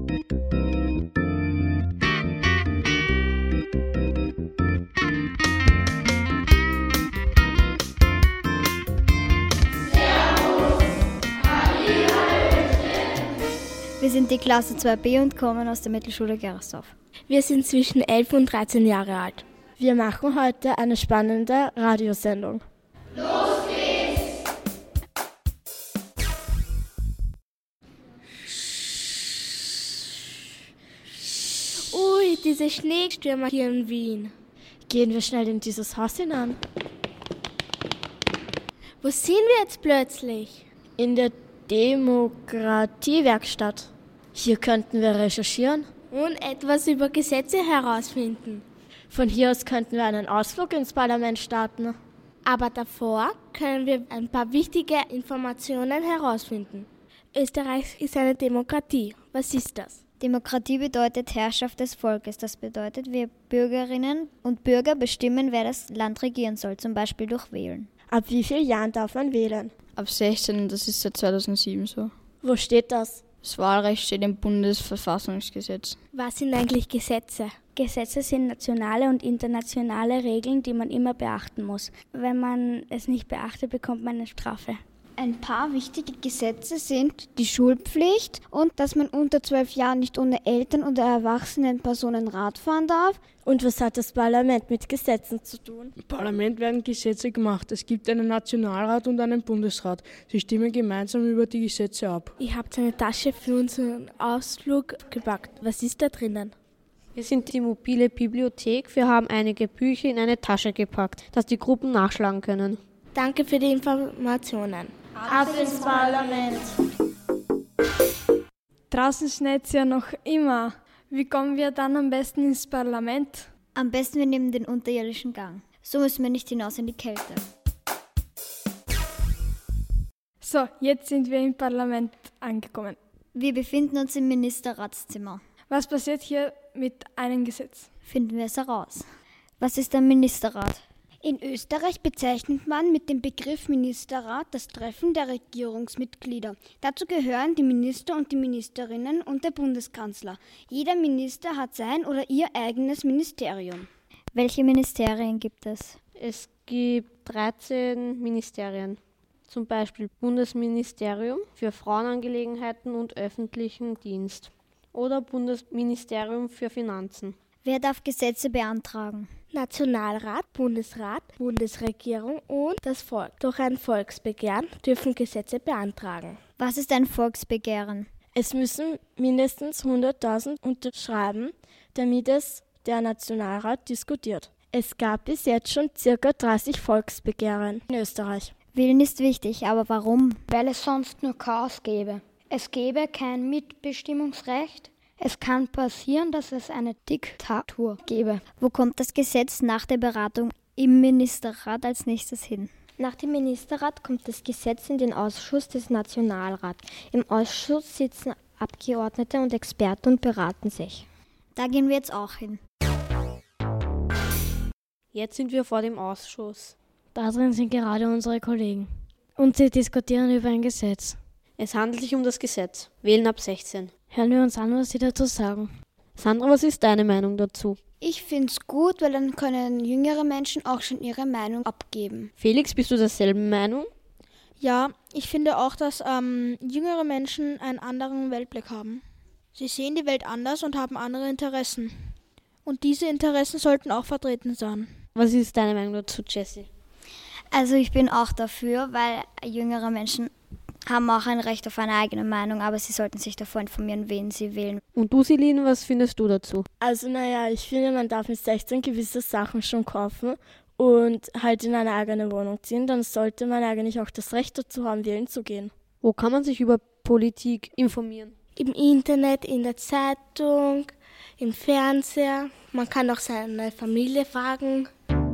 Wir sind die Klasse 2b und kommen aus der Mittelschule Gersdorf. Wir sind zwischen 11 und 13 Jahre alt. Wir machen heute eine spannende Radiosendung. Los geht's! Ui, diese Schneestürme hier in Wien. Gehen wir schnell in dieses Haus hinein. Wo sind wir jetzt plötzlich? In der Demokratiewerkstatt. Hier könnten wir recherchieren. Und etwas über Gesetze herausfinden. Von hier aus könnten wir einen Ausflug ins Parlament starten. Aber davor können wir ein paar wichtige Informationen herausfinden. Österreich ist eine Demokratie. Was ist das? Demokratie bedeutet Herrschaft des Volkes. Das bedeutet, wir Bürgerinnen und Bürger bestimmen, wer das Land regieren soll, zum Beispiel durch Wählen. Ab wie vielen Jahren darf man wählen? Ab 16, das ist seit 2007 so. Wo steht das? Das Wahlrecht steht im Bundesverfassungsgesetz. Was sind eigentlich Gesetze? Gesetze sind nationale und internationale Regeln, die man immer beachten muss. Wenn man es nicht beachtet, bekommt man eine Strafe. Ein paar wichtige Gesetze sind die Schulpflicht und dass man unter 12 Jahren nicht ohne Eltern oder erwachsenen Personen Rad fahren darf. Und was hat das Parlament mit Gesetzen zu tun? Im Parlament werden Gesetze gemacht. Es gibt einen Nationalrat und einen Bundesrat. Sie stimmen gemeinsam über die Gesetze ab. Ihr habt eine Tasche für unseren Ausflug gepackt. Was ist da drinnen? Wir sind die mobile Bibliothek. Wir haben einige Bücher in eine Tasche gepackt, dass die Gruppen nachschlagen können. Danke für die Informationen. Ab ins Parlament! Draußen schneit es ja noch immer. Wie kommen wir dann am besten ins Parlament? Am besten wir nehmen den unterirdischen Gang. So müssen wir nicht hinaus in die Kälte. So, jetzt sind wir im Parlament angekommen. Wir befinden uns im Ministerratszimmer. Was passiert hier mit einem Gesetz? Finden wir es heraus. Was ist ein Ministerrat? In Österreich bezeichnet man mit dem Begriff Ministerrat das Treffen der Regierungsmitglieder. Dazu gehören die Minister und die Ministerinnen und der Bundeskanzler. Jeder Minister hat sein oder ihr eigenes Ministerium. Welche Ministerien gibt es? Es gibt 13 Ministerien. Zum Beispiel Bundesministerium für Frauenangelegenheiten und öffentlichen Dienst oder Bundesministerium für Finanzen. Wer darf Gesetze beantragen? Nationalrat, Bundesrat, Bundesregierung und das Volk. Durch ein Volksbegehren dürfen Gesetze beantragen. Was ist ein Volksbegehren? Es müssen mindestens 100.000 unterschreiben, damit es der Nationalrat diskutiert. Es gab bis jetzt schon ca. 30 Volksbegehren in Österreich. Wählen ist wichtig, aber warum? Weil es sonst nur Chaos gäbe. Es gäbe kein Mitbestimmungsrecht. Es kann passieren, dass es eine Diktatur gäbe. Wo kommt das Gesetz nach der Beratung im Ministerrat als nächstes hin? Nach dem Ministerrat kommt das Gesetz in den Ausschuss des Nationalrats. Im Ausschuss sitzen Abgeordnete und Experten und beraten sich. Da gehen wir jetzt auch hin. Jetzt sind wir vor dem Ausschuss. Da drin sind gerade unsere Kollegen. Und sie diskutieren über ein Gesetz. Es handelt sich um das Gesetz. Wählen ab 16. Hören wir uns an, was sie dazu sagen. Sandra, was ist deine Meinung dazu? Ich finde es gut, weil dann können jüngere Menschen auch schon ihre Meinung abgeben. Felix, bist du derselben Meinung? Ja, ich finde auch, dass jüngere Menschen einen anderen Weltblick haben. Sie sehen die Welt anders und haben andere Interessen. Und diese Interessen sollten auch vertreten sein. Was ist deine Meinung dazu, Jessie? Also ich bin auch dafür, weil jüngere Menschen haben auch ein Recht auf eine eigene Meinung, aber sie sollten sich davor informieren, wen sie wählen. Und du, Celine, was findest du dazu? Also ich finde, man darf mit 16 gewisse Sachen schon kaufen und halt in eine eigene Wohnung ziehen. Dann sollte man eigentlich auch das Recht dazu haben, wählen zu gehen. Wo kann man sich über Politik informieren? Im Internet, in der Zeitung, im Fernseher. Man kann auch seine Familie fragen.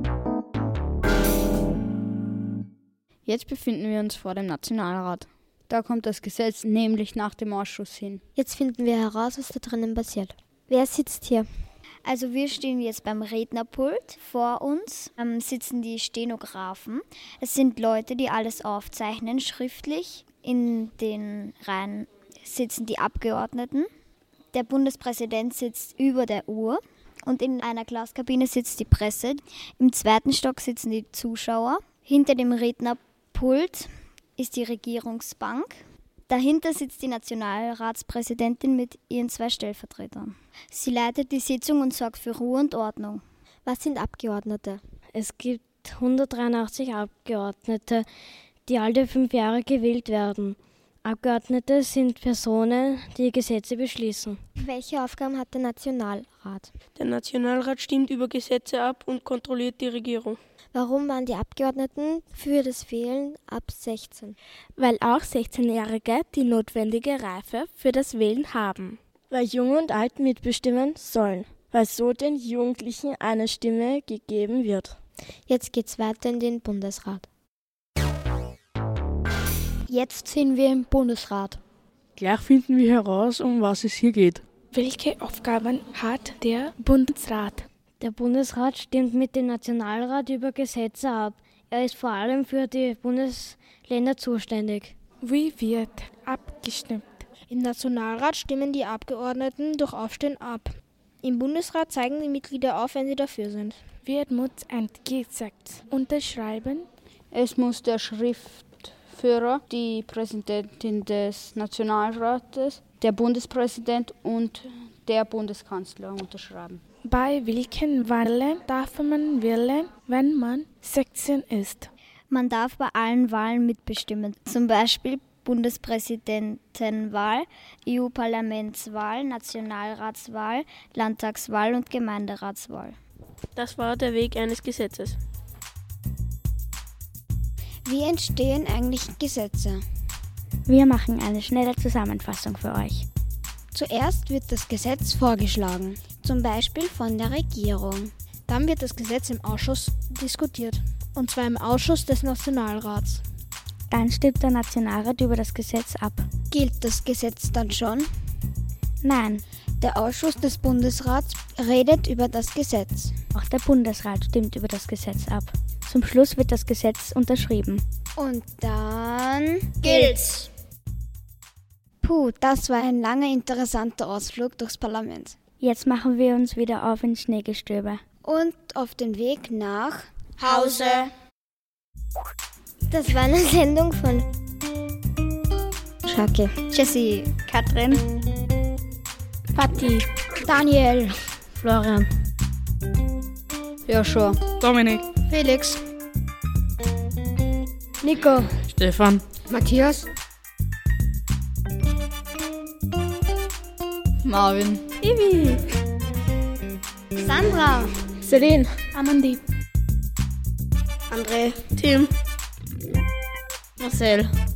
Jetzt befinden wir uns vor dem Nationalrat. Da kommt das Gesetz nämlich nach dem Ausschuss hin. Jetzt finden wir heraus, was da drinnen passiert. Wer sitzt hier? Also wir stehen jetzt beim Rednerpult. Vor uns sitzen die Stenografen. Das sind Leute, die alles aufzeichnen, schriftlich. In den Reihen sitzen die Abgeordneten. Der Bundespräsident sitzt über der Uhr und in einer Glaskabine sitzt die Presse. Im 2. Stock sitzen die Zuschauer. Hinter dem Rednerpult ist die Regierungsbank. Dahinter sitzt die Nationalratspräsidentin mit ihren 2 Stellvertretern. Sie leitet die Sitzung und sorgt für Ruhe und Ordnung. Was sind Abgeordnete? Es gibt 183 Abgeordnete, die alle 5 Jahre gewählt werden. Abgeordnete sind Personen, die Gesetze beschließen. Welche Aufgaben hat der Nationalrat? Der Nationalrat stimmt über Gesetze ab und kontrolliert die Regierung. Warum waren die Abgeordneten für das Wählen ab 16? Weil auch 16-Jährige die notwendige Reife für das Wählen haben. Weil Jung und Alt mitbestimmen sollen. Weil so den Jugendlichen eine Stimme gegeben wird. Jetzt geht's weiter in den Bundesrat. Jetzt sind wir im Bundesrat. Gleich finden wir heraus, um was es hier geht. Welche Aufgaben hat der Bundesrat? Der Bundesrat stimmt mit dem Nationalrat über Gesetze ab. Er ist vor allem für die Bundesländer zuständig. Wie wird abgestimmt? Im Nationalrat stimmen die Abgeordneten durch Aufstehen ab. Im Bundesrat zeigen die Mitglieder auf, wenn sie dafür sind. Wer muss ein Gesetz unterschreiben? Es muss der Schriftführer, die Präsidentin des Nationalrates, der Bundespräsident und der Bundeskanzler unterschreiben. Bei welchen Wahlen darf man wählen, wenn man 16 ist? Man darf bei allen Wahlen mitbestimmen, zum Beispiel Bundespräsidentenwahl, EU-Parlamentswahl, Nationalratswahl, Landtagswahl und Gemeinderatswahl. Das war der Weg eines Gesetzes. Wie entstehen eigentlich Gesetze? Wir machen eine schnelle Zusammenfassung für euch. Zuerst wird das Gesetz vorgeschlagen, zum Beispiel von der Regierung. Dann wird das Gesetz im Ausschuss diskutiert, und zwar im Ausschuss des Nationalrats. Dann stimmt der Nationalrat über das Gesetz ab. Gilt das Gesetz dann schon? Nein. Der Ausschuss des Bundesrats redet über das Gesetz. Auch der Bundesrat stimmt über das Gesetz ab. Zum Schluss wird das Gesetz unterschrieben. Und dann gilt's. Puh, das war ein langer, interessanter Ausflug durchs Parlament. Jetzt machen wir uns wieder auf ins Schneegestöber. Und auf den Weg nach Hause. Das war eine Sendung von Schacke, Jessie, Katrin, Patti, Daniel, Florian, Joshua, Dominik, Felix, Nico, Stefan, Matthias, Marvin, Ivi, Sandra, Celine, Amandi, André, Tim, Marcel.